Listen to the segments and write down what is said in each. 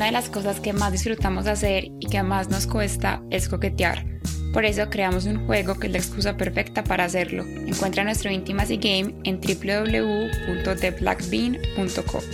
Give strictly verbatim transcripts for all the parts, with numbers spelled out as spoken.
una de las cosas que más disfrutamos hacer y que más nos cuesta es coquetear. Por eso creamos un juego que es la excusa perfecta para hacerlo. Encuentra nuestro Intimacy Game en w w w punto the black bean punto co.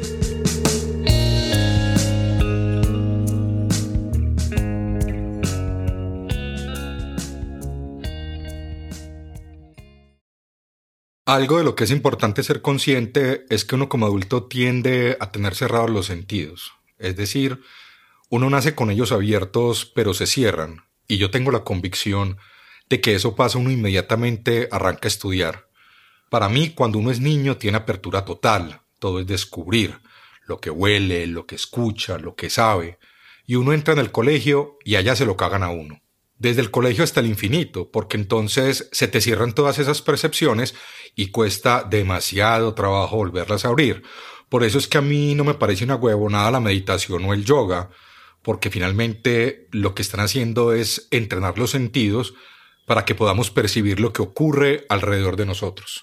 Algo de lo que es importante ser consciente es que uno como adulto tiende a tener cerrados los sentidos. Es decir, uno nace con ellos abiertos, pero se cierran. Y yo tengo la convicción de que eso pasa, uno inmediatamente arranca a estudiar. Para mí, cuando uno es niño, tiene apertura total. Todo es descubrir lo que huele, lo que escucha, lo que sabe. Y uno entra en el colegio y allá se lo cagan a uno. Desde el colegio hasta el infinito, porque entonces se te cierran todas esas percepciones y cuesta demasiado trabajo volverlas a abrir. Por eso es que a mí no me parece una huevonada la meditación o el yoga, porque finalmente lo que están haciendo es entrenar los sentidos para que podamos percibir lo que ocurre alrededor de nosotros.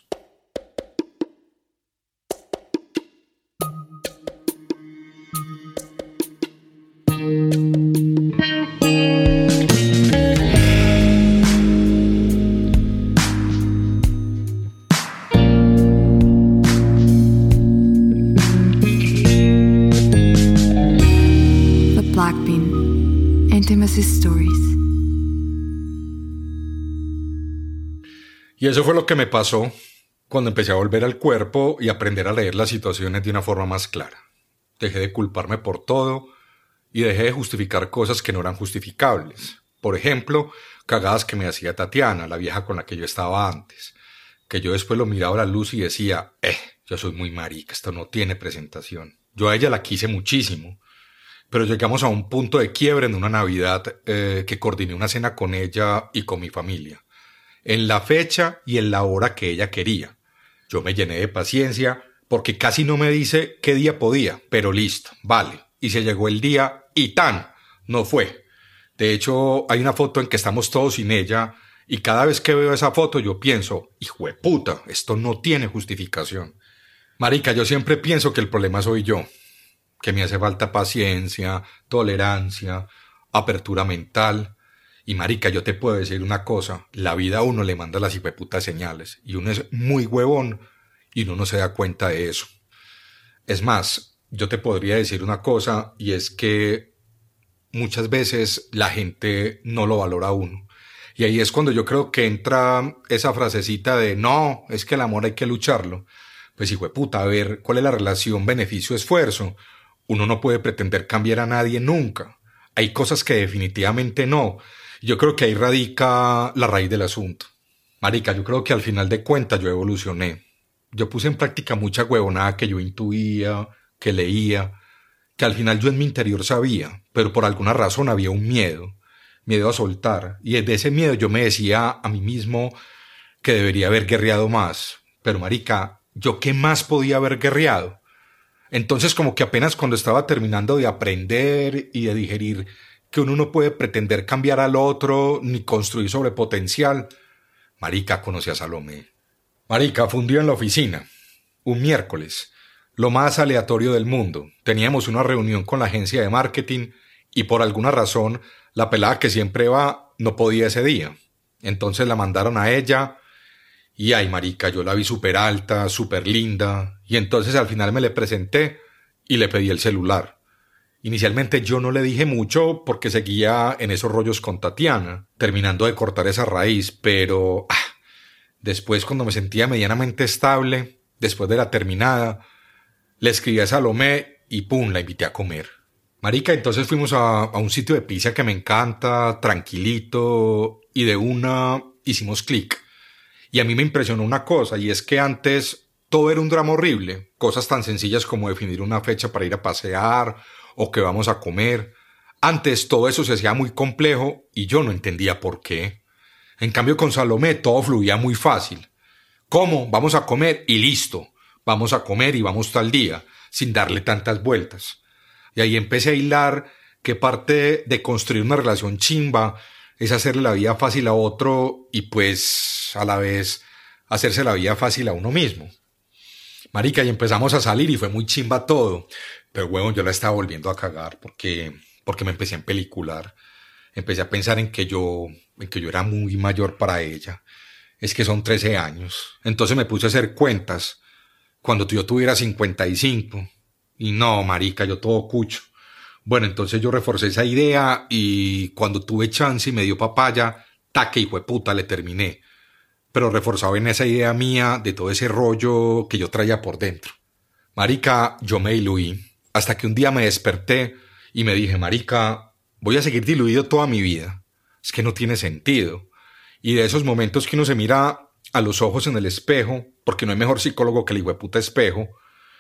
Intimacy Stories. Y eso fue lo que me pasó cuando empecé a volver al cuerpo y aprender a leer las situaciones de una forma más clara. Dejé de culparme por todo y dejé de justificar cosas que no eran justificables. Por ejemplo, cagadas que me hacía Tatiana, la vieja con la que yo estaba antes. Que yo después lo miraba a la luz y decía, eh, yo soy muy marica, esto no tiene presentación. Yo a ella la quise muchísimo. Pero llegamos a un punto de quiebre en una Navidad eh, que coordiné una cena con ella y con mi familia. En la fecha y en la hora que ella quería. Yo me llené de paciencia porque casi no me dice qué día podía, pero listo, vale. Y se llegó el día y ¡tan! No fue. De hecho, hay una foto en que estamos todos sin ella y cada vez que veo esa foto yo pienso, hijo de puta, esto no tiene justificación. Marica, yo siempre pienso que el problema soy yo. Que me hace falta paciencia, tolerancia, apertura mental. Y marica, yo te puedo decir una cosa, la vida a uno le manda las hijueputas señales, y uno es muy huevón, y uno no se da cuenta de eso. Es más, yo te podría decir una cosa, y es que muchas veces la gente no lo valora a uno. Y ahí es cuando yo creo que entra esa frasecita de, no, es que el amor hay que lucharlo. Pues hijueputa, a ver, ¿cuál es la relación beneficio-esfuerzo? Uno no puede pretender cambiar a nadie nunca. Hay cosas que definitivamente no. Yo creo que ahí radica la raíz del asunto. Marica, yo creo que al final de cuentas yo evolucioné. Yo puse en práctica mucha huevonada que yo intuía, que leía, que al final yo en mi interior sabía, pero por alguna razón había un miedo, miedo a soltar. Y desde ese miedo yo me decía a mí mismo que debería haber guerreado más. Pero marica, ¿yo qué más podía haber guerreado? Entonces como que apenas cuando estaba terminando de aprender y de digerir que uno no puede pretender cambiar al otro ni construir sobre potencial, marica, conocí a Salomé. Marica, fue un día en la oficina, un miércoles, lo más aleatorio del mundo. Teníamos una reunión con la agencia de marketing y por alguna razón la pelada que siempre va no podía ese día. Entonces la mandaron a ella. Y ay, marica, yo la vi súper alta, súper linda, y entonces al final me le presenté y le pedí el celular. Inicialmente yo no le dije mucho porque seguía en esos rollos con Tatiana, terminando de cortar esa raíz, pero ah, después cuando me sentía medianamente estable, después de la terminada, le escribí a Salomé y pum, la invité a comer. Marica, entonces fuimos a, a un sitio de pizza que me encanta, tranquilito, y de una hicimos clic. Y a mí me impresionó una cosa, y es que antes todo era un drama horrible. Cosas tan sencillas como definir una fecha para ir a pasear o que vamos a comer. Antes todo eso se hacía muy complejo y yo no entendía por qué. En cambio con Salomé todo fluía muy fácil. ¿Cómo? Vamos a comer y listo. Vamos a comer y vamos tal día, sin darle tantas vueltas. Y ahí empecé a hilar que parte de construir una relación chimba es hacerle la vida fácil a otro y pues a la vez hacerse la vida fácil a uno mismo. Marica, y empezamos a salir y fue muy chimba todo. Pero, huevón, yo la estaba volviendo a cagar porque, porque me empecé a empelicular. Empecé a pensar en que yo, en que yo era muy mayor para ella. Es que son trece años. Entonces me puse a hacer cuentas. Cuando yo tuviera cincuenta y cinco. Y no, marica, yo todo cucho. Bueno, entonces yo reforcé esa idea y cuando tuve chance y me dio papaya, taque hijo de puta, le terminé. Pero reforzado en esa idea mía de todo ese rollo que yo traía por dentro. Marica, yo me diluí. Hasta que un día me desperté y me dije, marica, voy a seguir diluido toda mi vida. Es que no tiene sentido. Y de esos momentos que uno se mira a los ojos en el espejo, porque no hay mejor psicólogo que el hijueputa espejo,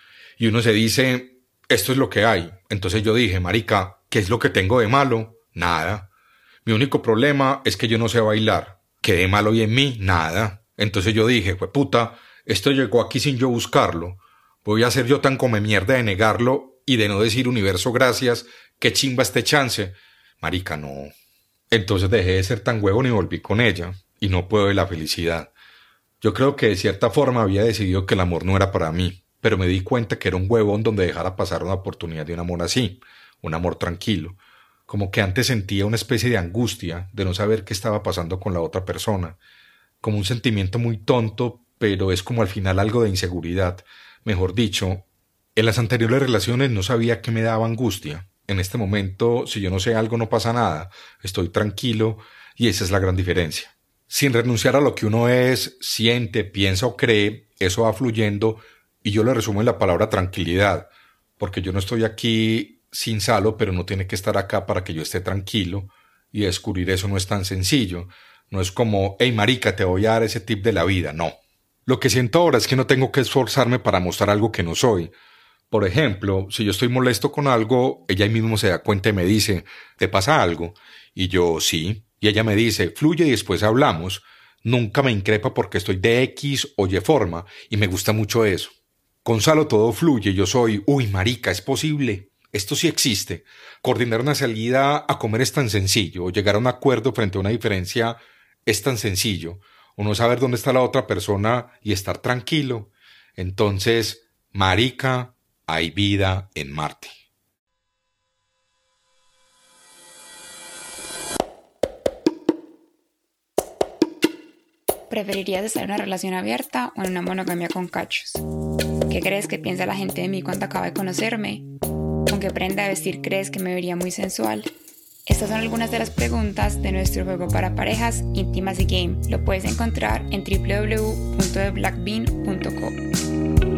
y uno se dice, esto es lo que hay. Entonces yo dije, marica, ¿qué es lo que tengo de malo? Nada. Mi único problema es que yo no sé bailar. ¿Qué de malo hay en mí? Nada. Entonces yo dije, hijueputa, esto llegó aquí sin yo buscarlo. Voy a ser yo tan come mierda de negarlo y de no decir universo gracias, qué chimba este chance. Marica, no. Entonces dejé de ser tan huevón y volví con ella. Y no puedo de la felicidad. Yo creo que de cierta forma había decidido que el amor no era para mí, pero me di cuenta que era un huevón donde dejara pasar una oportunidad de un amor así, un amor tranquilo. Como que antes sentía una especie de angustia de no saber qué estaba pasando con la otra persona. Como un sentimiento muy tonto, pero es como al final algo de inseguridad. Mejor dicho, en las anteriores relaciones no sabía qué me daba angustia. En este momento, si yo no sé algo, no pasa nada. Estoy tranquilo y esa es la gran diferencia. Sin renunciar a lo que uno es, siente, piensa o cree, eso va fluyendo y yo lo resumo en la palabra tranquilidad, porque yo no estoy aquí sin Salo, pero no tiene que estar acá para que yo esté tranquilo y descubrir eso no es tan sencillo. No es como, hey marica, te voy a dar ese tip de la vida, no. Lo que siento ahora es que no tengo que esforzarme para mostrar algo que no soy. Por ejemplo, si yo estoy molesto con algo, ella ahí mismo se da cuenta y me dice, ¿te pasa algo? Y yo, sí. Y ella me dice, fluye y después hablamos. Nunca me increpa porque estoy de X o Y forma y me gusta mucho eso. Con Salo todo fluye, yo soy, uy marica, es posible. Esto sí existe. Coordinar una salida a comer es tan sencillo. Llegar a un acuerdo frente a una diferencia es tan sencillo. O no saber dónde está la otra persona y estar tranquilo. Entonces, marica, hay vida en Marte. ¿Preferirías estar en una relación abierta o en una monogamia con cachos? ¿Qué crees que piensa la gente de mí cuando acaba de conocerme? ¿Con qué prenda de vestir crees que me vería muy sensual? Estas son algunas de las preguntas de nuestro juego para parejas Intimacy Game. Lo puedes encontrar en w w w punto the black bean punto co.